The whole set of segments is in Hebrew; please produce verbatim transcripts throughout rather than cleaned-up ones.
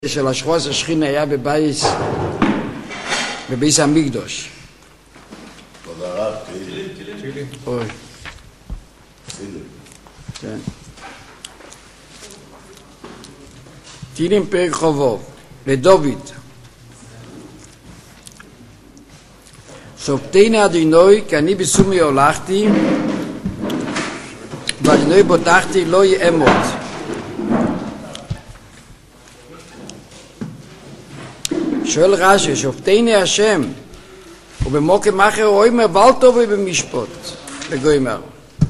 של השחוס השכינה היה בבייס בבייס המקדוש. תודה רב, תהילים. תהילים. אוי. תהילים. כן. תהילים פרק חובוב לדוד. שופטני אדינוי כי אני בסומי הולכתי ואדינוי בוטחתי לא יאמות. שואל רש"י, שופטני השם ובמוקם אחר אומר בל תבוא במשפט לגוימר.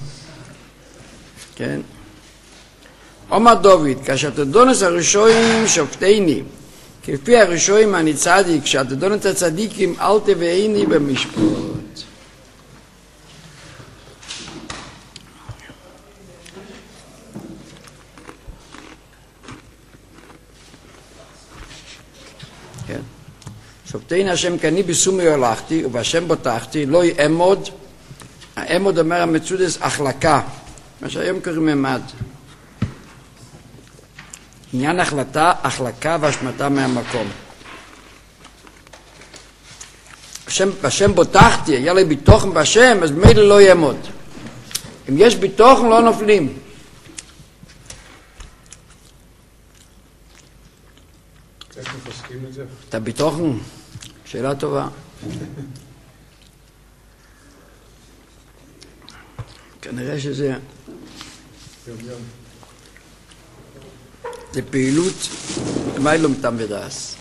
כן. אומר דוד, כאשר תדונס הראשונים שופטני, כפי הראשונים אני צדיק, כשתדונס הצדיקים אל תבואני במשפט. כן. שופטני השם כי אני בסומי הולכתי ובהשם בוטחתי לא יעמוד. העמוד אומר המצודס החלקה, מה שהיום קוראים ממד. עניין החלטה, החלקה והשמטה מהמקום. בשם, בשם בוטחתי, היה לי ביטוחן בשם, אז מילא לא יעמוד. אם יש ביטוחן לא נופלים. איך מפסקים את זה? אתה ביטוחן? שאלה טובה. כנראה שזה... יום יום. זה פעילות, מה לא מתם ודעס?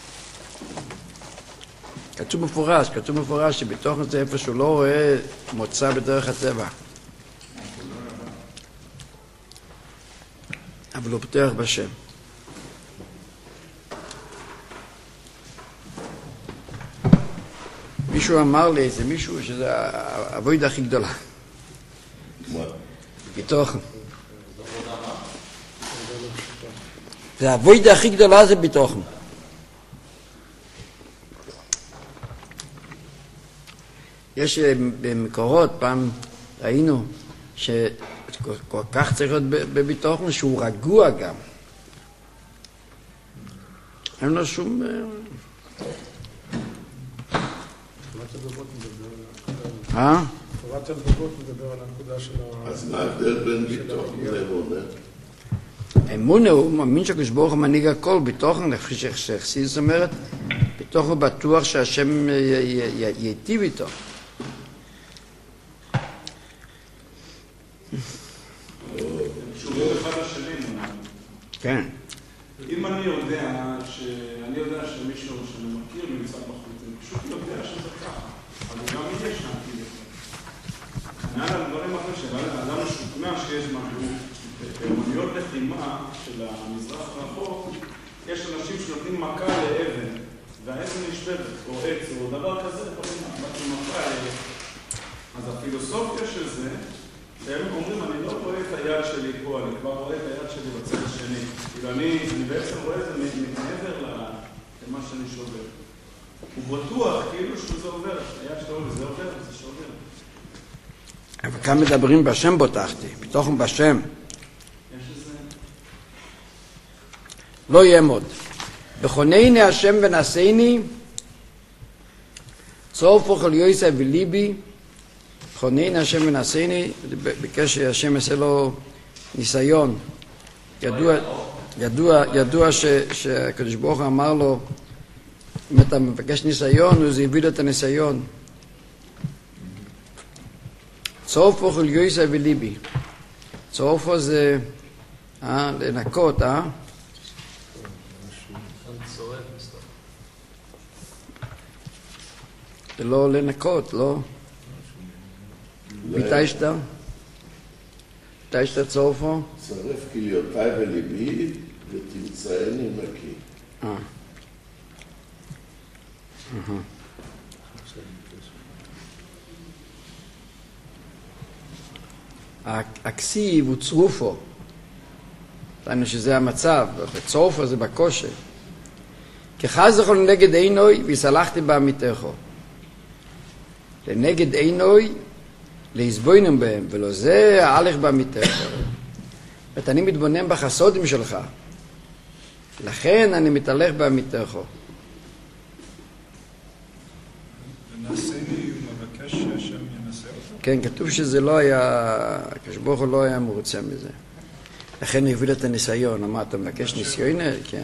כתוב מפורש, כתוב מפורש שבתוכן זה איפה שהוא לא רואה מוצא בדרך הטבע. אבל הוא פותח בשם. מישהו אמר לי, זה מישהו שזה העבודה הכי גדולה. מה? בתוכן. זה העבודה הכי גדולה זה בתוכן. יש במקורות, פעם ראינו שכל כך צריך להיות בביטוחן שהוא רגוע גם. אין לו שום... אה? תורת הלבבות מדבר על הנקודה של ה... אז מה ההבדל בין ביטוחן לאמונה? אמונה הוא מאמין שהקדוש ברוך הוא מנהיג הכל, בתוכן, לפי שחסידות אומרת, בתוך הוא בטוח שהשם ייטיב איתו. שובר אחד השני. כן. אם אני יודע שאני יודע שמישהו שאני מכיר נמצא בחוץ, אני פשוט יודע שזה ככה, אבל גם יש נעתי לזה. אני על הדברים אחרי שהאדם משוכנע שיש משהו, באמוניות לחימה של המזרח הרחוק, יש אנשים שנותנים מכה לאבן, והאבן נשברת, או עץ, או דבר כזה, לפעמים מכה. אז הפילוסופיה של זה, שהם אומרים, אני לא רואה את היד שלי פה, אני כבר רואה את היד שלי בצד השני. כאילו, אני, אני בעצם רואה את זה מעבר למה שאני שובר. הוא בטוח, כאילו שזה עובר, היד שלו, וזה עובר, וזה שובר. אבל כאן מדברים בשם בוטחתי, בתוכן בשם. לא יעמוד. בכונני השם ונשאני, צורפו כל יוסף וליבי, בכונני השם ונשאני, ביקש שהשם יעשה לו ניסיון. ידוע, ידוע, ידוע ש, שהקדוש ברוך הוא אמר לו, אם אתה מבקש ניסיון, אז יביא לו את הניסיון. צורפו כל יוסף וליבי. צורפו זה אה, לנקות, אה? זה לא לנקות, לא? ביטשת? ביטשת צורפו? צרף כליותיי וליבי ותמצאני נקי. אה. הכסיב הוא צרופו. ראינו שזה המצב, צרופו זה בקושי. כחזכו לנגד עינוי ויסלחתי בעמיתךו. לנגד עינוי להסבוינם בהם, ולא זה ההלך בעמיתךו. ואני מתבונן בחסודים שלך. לכן אני מתהלך בעמיתךו. ונעשני הוא מבקש שהשם ינסה אותו? כן, כתוב שזה לא היה, הקדוש ברוך הוא לא היה מרוצה מזה. לכן הוא הביא את הניסיון. אמר, אתה מבקש ניסיון? כן.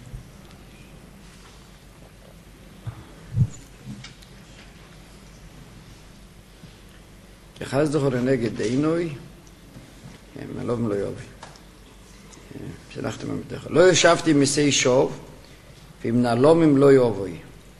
כחז דחו לנגד עינוי, לא ולא יובי. שלחתם עמיתך. לא ישבתי מסי שוב, ואם נעלומים לא יובוי.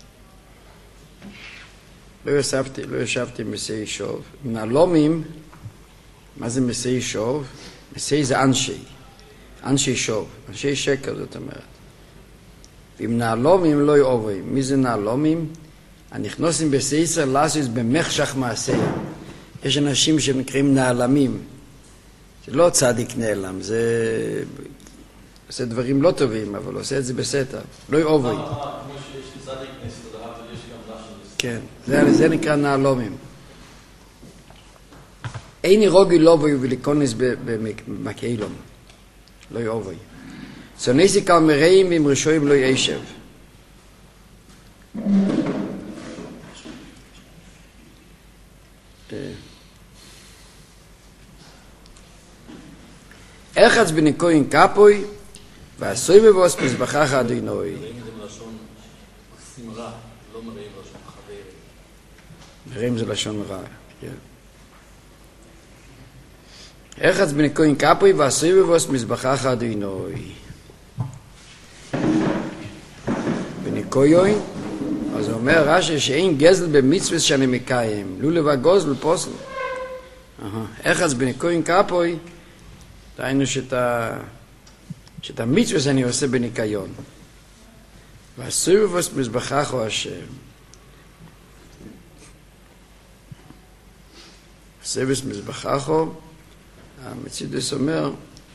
לא ישבתי, לא ישבתי מסי שוב. אם נעלומים, מה זה מסי שוב? מסי זה אנשי. אנשי שוב. אנשי שקר, זאת אומרת. ואם נעלומים לא יובוי. מי זה נעלומים? הנכנסים בסייסר לסיס במחשך מעשיהם. יש אנשים שנקראים נעלמים. זה לא צדיק נעלם, זה עושה דברים לא טובים, אבל עושה את זה בסתר. לא יאובוי. כמו שיש צדיק נסתר, יש גם לשון. כן, זה, זה נקרא נעלומים. אין רוגי לא בוי ולקונס במקהילום. לא יאובוי. סונסי קל מראים ועם רשויים לא ישב. אחץ בניקוין קפוי ועשוי בבוס מזבחך אדינוי. מראים זה מלשון סמרה, לא מראים לשון חבר. מראים זה לשון רע, כן. אחץ בניקוין קפוי ועשוי בבוס מזבחך אדינוי. בניקוין, אז הוא אומר רש"י שאין גזל במצווה שאני מקיים, לולב הגוזל פוסל. אחץ בניקוין קפוי, דהיינו שאתה, שאתה מצווה שאני עושה בניקיון. ועשוי בבוס מזבחך הוא השם. עשוי בבוס מזבחך הוא, המצידוס אומר,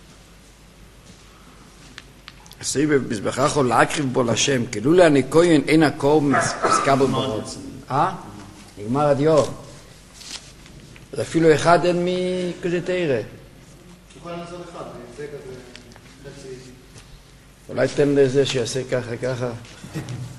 עשוי במזבחך הוא להקריב בו לשם, כאילו להניקוין אין הקור מסקבל ברוצן. אה? נגמר הדיו. אז אפילו אחד אין מכזה תאירה. כל הנסות אחד, זה כזה חצי... אולי תן לזה שיעשה ככה ככה.